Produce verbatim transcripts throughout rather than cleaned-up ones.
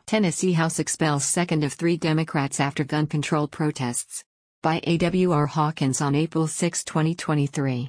Tennessee House expels second of three Democrats after gun control protests. By A W R Hawkins on April sixth, twenty twenty-three.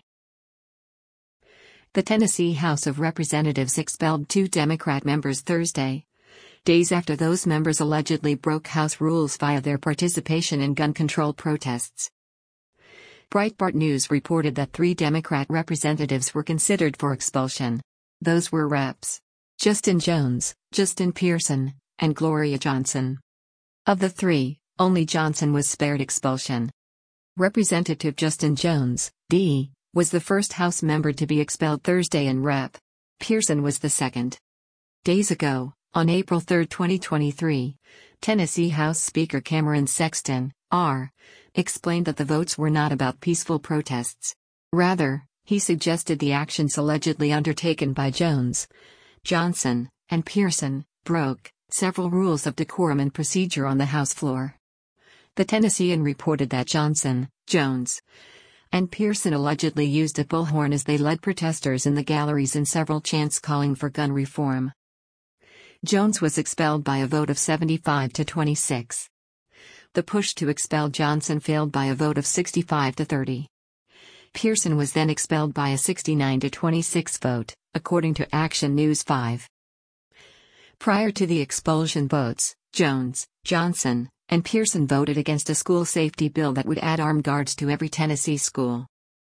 The Tennessee House of Representatives expelled two Democrat members Thursday, days after those members allegedly broke House rules via their participation in gun control protests. Breitbart News reported that three Democrat representatives were considered for expulsion. Those were Reps Justin Jones, Justin Pearson, and Gloria Johnson. Of the three, only Johnson was spared expulsion. Representative Justin Jones, D, was the first House member to be expelled Thursday and Rep Pearson was the second. Days ago, on April third, twenty twenty-three, Tennessee House Speaker Cameron Sexton, R, explained that the votes were not about peaceful protests. Rather, he suggested the actions allegedly undertaken by Jones, Johnson, and Pearson broke several rules of decorum and procedure on the House floor. The Tennessean reported that Johnson, Jones, and Pearson allegedly used a bullhorn as they led protesters in the galleries in several chants calling for gun reform. Jones was expelled by a vote of seventy-five to twenty-six. The push to expel Johnson failed by a vote of sixty-five to thirty. Pearson was then expelled by a sixty-nine to twenty-six vote, according to Action News five. Prior to the expulsion votes, Jones, Johnson, and Pearson voted against a school safety bill that would add armed guards to every Tennessee school.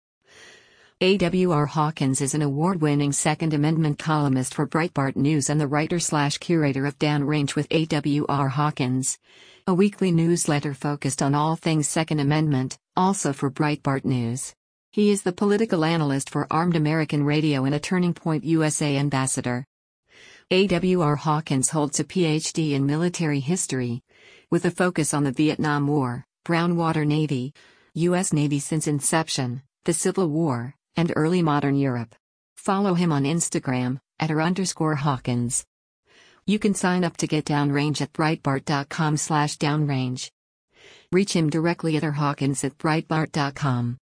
A W R Hawkins is an award-winning Second Amendment columnist for Breitbart News and the writer-slash-curator of Downrange with A W R Hawkins, a weekly newsletter focused on all things Second Amendment, also for Breitbart News. He is the political analyst for Armed American Radio and a Turning Point U S A ambassador. A W R Hawkins holds a P H D in military history, with a focus on the Vietnam War, Brown Water Navy, U S Navy since inception, the Civil War, and early modern Europe. Follow him on Instagram, at r underscore Hawkins. You can sign up to get Downrange at breitbart.com slash downrange. Reach him directly at r hawkins at breitbart dot com.